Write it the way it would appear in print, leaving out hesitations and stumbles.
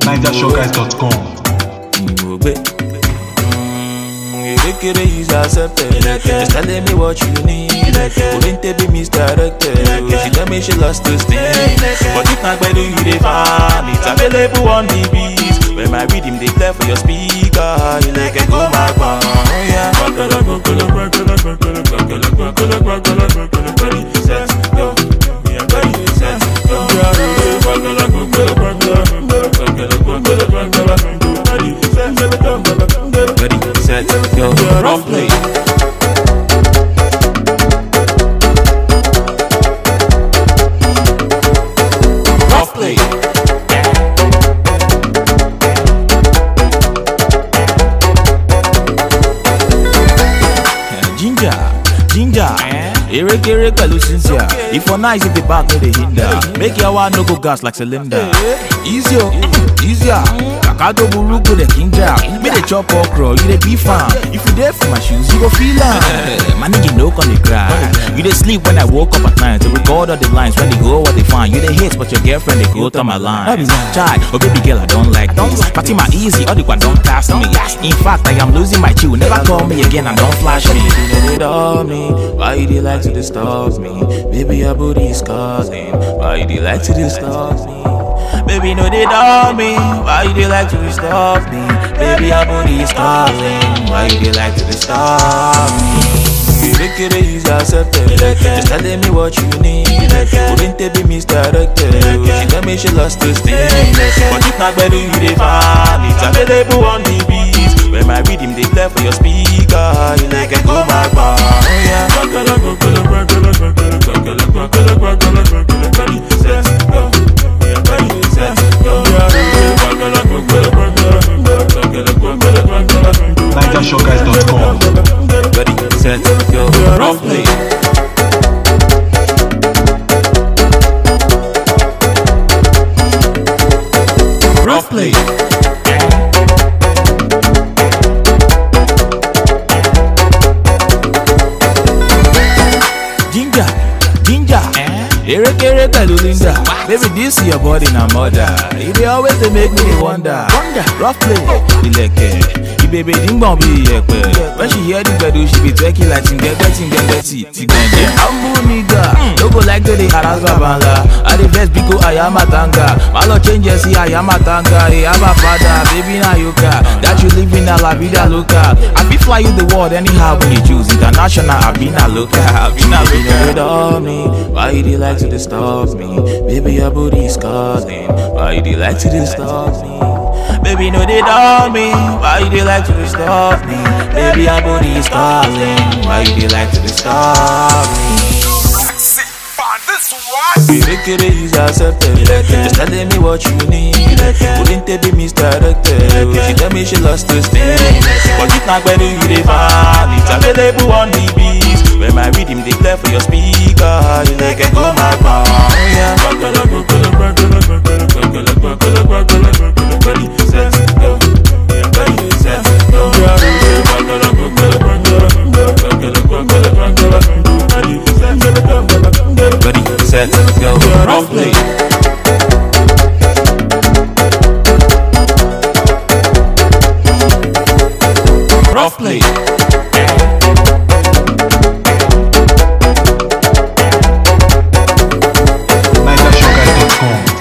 NigerShowGuys.com. Is accepted. Just telling me what you need. Wouldn't they be misdirected? She tell me she lost the sting, but if not by do you they find it's available on the beats. When my rhythm they play for your speaker, you like a go my band. Rough play. Rough play. Ginger. Ere pẹ̀lú Cynthia. If for nice if the back no dey hinder. Make your one no go gas like cylinder. Easier. Kakado buruku the ginger. Me dey chop okra, you dey beef am. If you dey for my shoes, you go feel am. Man, you know on the grind. You dey sleep when I woke up at night to record all the lines. When they go, what they find. You dey hate, but your girlfriend they go to my line. Child, oh baby girl, I don't like this. Fatima easy, all the one don't pass me. In fact, I am losing my chill. Never call me again and don't flash me. Why you dey like to disturb me? Baby, your booty is calling. Why you dey like to disturb me? Baby, no they know me. Why you dey like to disturb me? Baby, your booty is calling. Why you dey like to disturb me? Is accepted. Just telling me what you need. Wouldn't they be misdirected? She tell me she lost the sting, but if not better you dey find it's available on the beats. When my rhythm they play for your speaker, you like a go my bar. NigerShowGuys.com. Ready, set, go, rough play. Rough play. Ginger. Ere pẹ̀lú Linda. Baby, this your body na mother. It dey always they make me wonder. Rough play. Ilẹ̀kẹ̀. Baby, ding bong be yẹpẹ. When she hear the gbedu, she be twerking like tingẹ̀gẹ̀. Humble nigga, no go like to dey harass babanga. I dey vex big go ayamatanga. Malo change see ayamatanga. Hey, I'm a father, baby na yoka. That you live in a la vida loca. I be fly you the world anyhow when you choose international. I be na loca. Why you dey like to disturb me? Baby, your booty is calling. Why you dey like to disturb me? Baby, no they know me. Why you dey like to disturb me? Baby, your body is calling. Why you dey like to disturb me? Is accepted. Just telling me what you need. Wouldn't they be misdirected? She tell me she lost the sting, but if not better you dey find it's available on the beats. When my rhythm they play for your speaker, you like a go my bar. Ready, set, go. Ready, set, go. Ready, set, go. Rough play. Rough play. NigerShowGuys.com.